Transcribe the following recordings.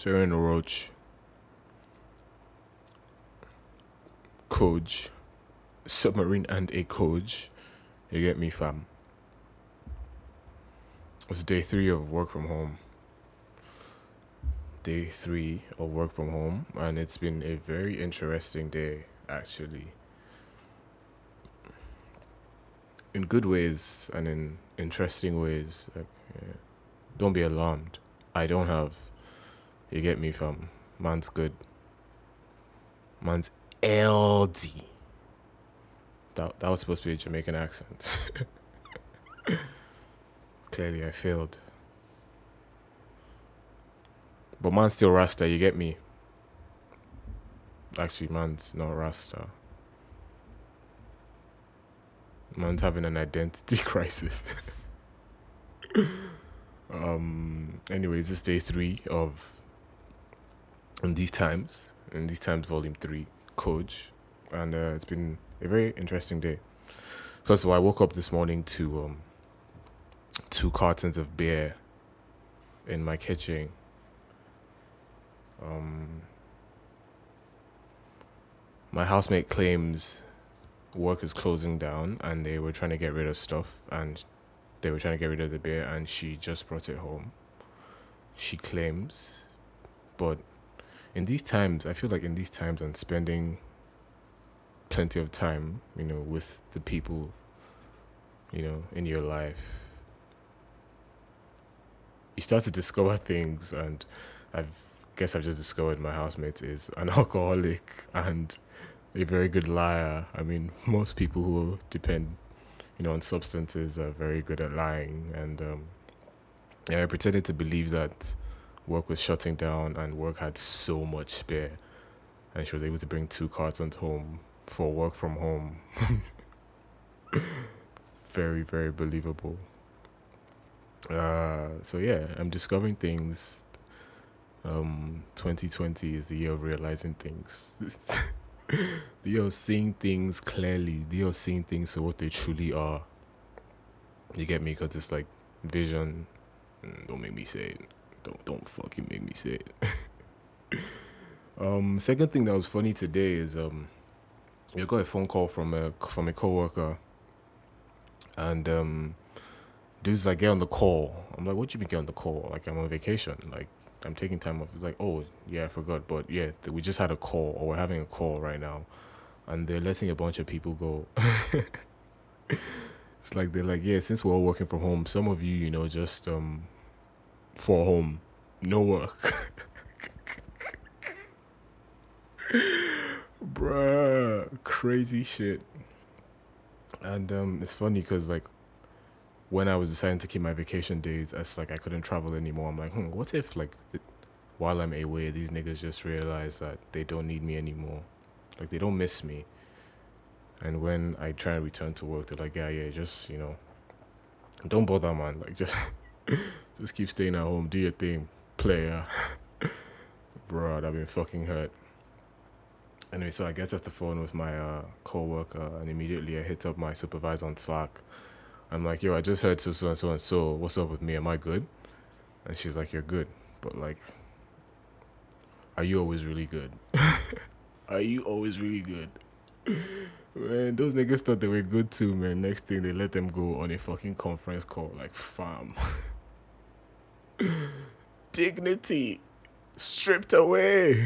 Serena Roach, Coach, Submarine and a Coach. You get me, fam? It's day 3 of work from home. Day 3 of work from home, and it's been a very interesting day, actually. In good ways and in interesting ways. Don't be alarmed. I don't have. You get me, fam? Man's good. Man's LD. That was supposed to be a Jamaican accent. Clearly, I failed. But man's still Rasta, you get me? Actually, man's not Rasta. Man's having an identity crisis. Anyways, this day 3 of In These Times volume 3, Coach. And it's been a very interesting day. First of all, I woke up this morning to 2 cartons of beer in my kitchen. My housemate claims work is closing down and they were trying to get rid of stuff and they were trying to get rid of the beer and she just brought it home. She claims. But in these times, I feel like in these times and spending plenty of time, with the people, in your life, you start to discover things, and I've just discovered my housemate is an alcoholic and a very good liar. I mean, most people who depend, on substances are very good at lying, and I pretended to believe that work was shutting down and work had so much beer, and she was able to bring 2 cartons home for work from home. Very, very believable. So yeah, I'm discovering things. 2020 is the year of realizing things. The year of seeing things clearly. The year of seeing things for what they truly are. You get me? Because it's like vision. Don't make me say it. Don't fucking make me say it. Second thing that was funny today is I got a phone call from a coworker, and dude's like, get on the call. I'm like, what do you mean get on the call? Like, I'm on vacation. Like, I'm taking time off. He's like, oh, yeah, I forgot. But yeah, we just had a call, or we're having a call right now. And they're letting a bunch of people go. It's like, they're like, yeah, since we're all working from home, some of you, just for home, no work. Bruh, crazy shit. And it's funny because, like, when I was deciding to keep my vacation days, it's like I couldn't travel anymore. I'm like, what if, like, while I'm away, these niggas just realize that they don't need me anymore? Like, they don't miss me. And when I try and return to work, they're like, yeah, just, don't bother, man. Like, just keep staying at home, do your thing, player. Bro, that been fucking hurt. Anyway, so I get off the phone with my co-worker, and immediately I hit up my supervisor on Slack. I'm like, yo, I just heard so and so and so. What's up with me? Am I good? And she's like, you're good. But, like, are you always really good? Are you always really good? Man, those niggas thought they were good too, man. Next thing, they let them go on a fucking conference call. Like, fam. Dignity stripped away.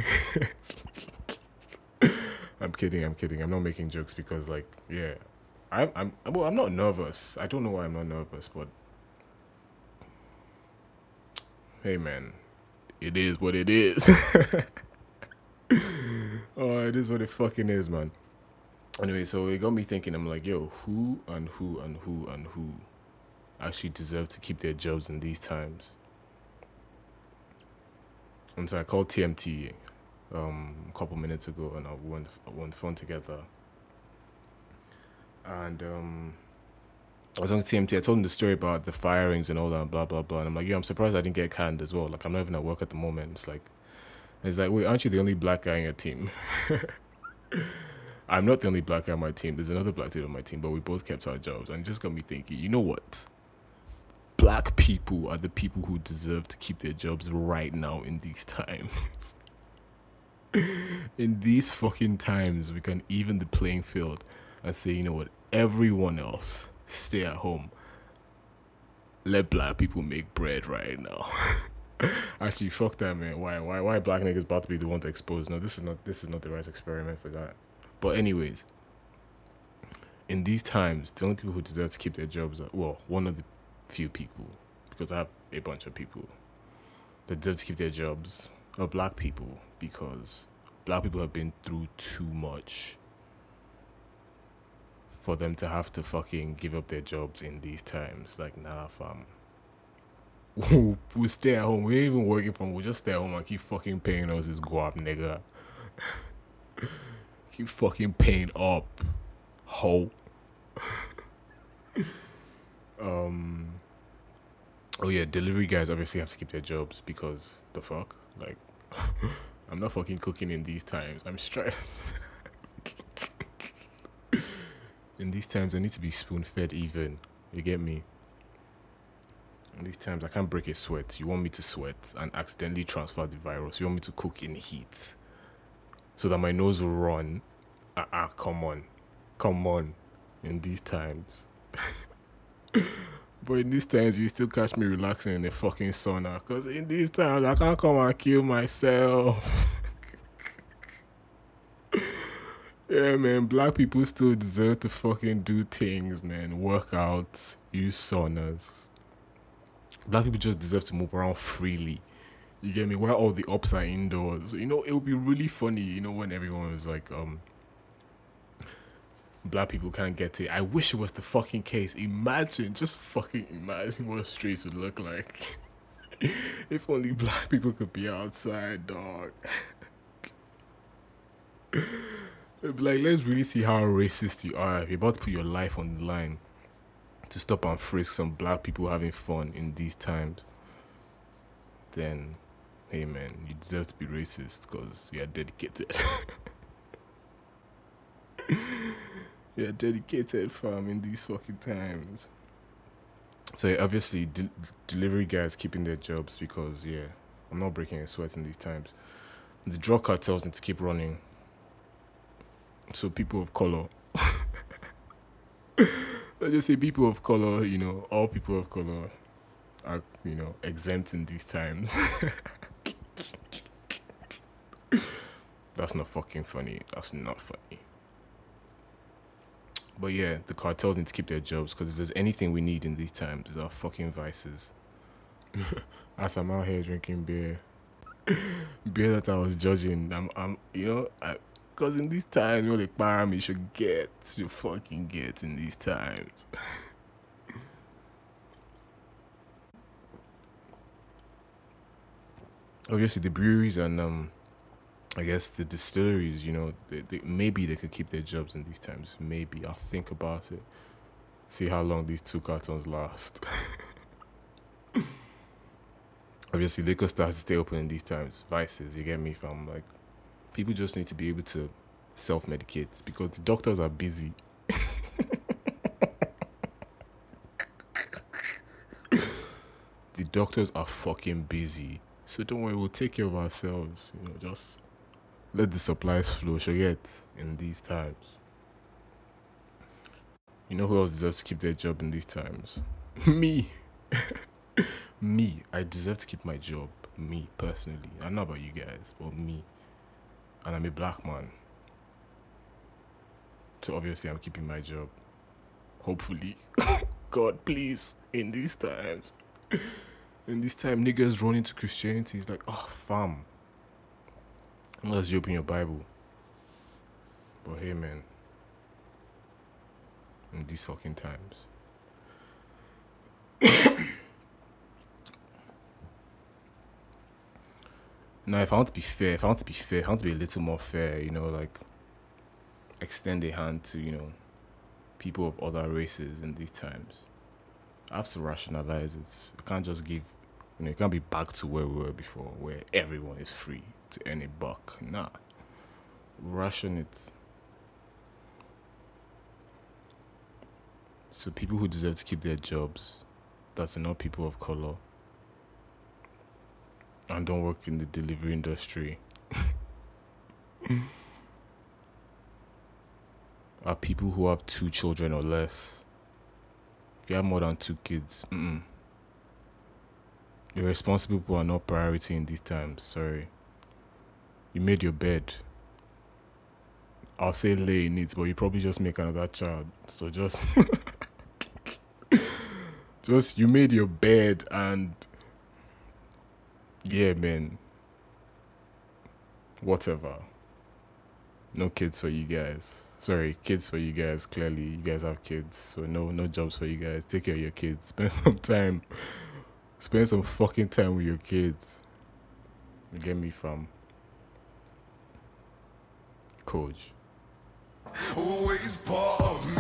I'm kidding. I'm not making jokes because, like, yeah. I'm not nervous. I don't know why I'm not nervous, but hey, man, it is what it is. Oh, it is what it fucking is, man. Anyway, so it got me thinking. I'm like, yo, who actually deserve to keep their jobs in these times? And so I called TMT a couple minutes ago, and we went on the phone together. And I was on TMT. I told him the story about the firings and all that, blah blah blah. And I'm like, I'm surprised I didn't get canned as well. Like, I'm not even at work at the moment. It's like, wait, aren't you the only black guy in your team? I'm not the only black guy on my team. There's another black dude on my team, but we both kept our jobs. And it just got me thinking, you know what? Black people are the people who deserve to keep their jobs right now in these times. In these fucking times, we can even the playing field and say, you know what, everyone else stay at home. Let black people make bread right now. Actually, fuck that, man. Why black niggas about to be the one to expose? No, this is not the right experiment for that. But anyways, in these times, the only people who deserve to keep their jobs are, well, one of the few people, because I have a bunch of people that deserve to keep their jobs, are black people, because black people have been through too much for them to have to fucking give up their jobs in these times. Like, nah, fam. We'll stay at home. We ain't even working from. We'll just stay at home and keep fucking paying us this guap, nigga. Keep fucking paying up, ho. Oh yeah, delivery guys obviously have to keep their jobs because the fuck, like, I'm not fucking cooking in these times. I'm stressed. In these times, I need to be spoon-fed even. You get me? In these times, I can't break a sweat. You want me to sweat and accidentally transfer the virus. You want me to cook in heat so that my nose will run. Come on. Come on. In these times. But in these times, you still catch me relaxing in the fucking sauna. Because in these times, I can't come and kill myself. Yeah, man, black people still deserve to fucking do things, man. Work out, use saunas. Black people just deserve to move around freely. You get me? Where all the ups are indoors. You know, it would be really funny, you know, when everyone was like, black people can't get it. I wish it was the fucking case. Imagine, just fucking imagine what streets would look like. If only black people could be outside, dog. Like, let's really see how racist you are if you're about to put your life on the line to stop and frisk some black people having fun in these times. Then, hey man, you deserve to be racist because you're dedicated. You're dedicated, fam, in these fucking times. So yeah, obviously, delivery guys keeping their jobs because, yeah, I'm not breaking a sweat in these times. The drug cartels need to keep running. So people of color, let's just say people of color, you know, all people of color are, you know, exempt in these times. That's not fucking funny. That's not funny. But yeah, the cartels need to keep their jobs because if there's anything we need in these times, it's our fucking vices. As I'm out here drinking beer that I was judging, you know, because in these times, you know, the param you should fucking get in these times. Obviously, the breweries and I guess the distilleries, you know, maybe they could keep their jobs in these times. Maybe I'll think about it. See how long these 2 cartons last. Obviously, liquor stores to stay open in these times. Vices, you get me, fam? Like, people just need to be able to self-medicate because the doctors are busy. The doctors are fucking busy. So don't worry, we'll take care of ourselves. You know, just let the supplies flow, forget, in these times. You know who else deserves to keep their job in these times? Me. Me. I deserve to keep my job. Me, personally. I don't know about you guys, but me. And I'm a black man. So obviously I'm keeping my job. Hopefully. God, please. In these times. In this time, niggas run into Christianity. It's like, oh, fam. Unless you open your Bible. But hey, man. In these fucking times. Now, if I want to be fair, if I want to be a little more fair, you know, like, extend a hand to, you know, people of other races in these times. I have to rationalize it. I can't just give, you know, it can't be back to where we were before, where everyone is free to earn a buck. Nah. Ration it. So people who deserve to keep their jobs that's not people of color and don't work in the delivery industry are people who have 2 children or less. If you have more than 2 kids, irresponsible people are not priority in these times. Sorry. You made your bed. I'll say lay in it, but you probably just make another child. So just you made your bed, and yeah, man. Whatever. No kids for you guys. Sorry, kids for you guys. Clearly, you guys have kids, so no jobs for you guys. Take care of your kids. Spend some time. Spend some fucking time with your kids. You get me, fam? Coach. Always part of me.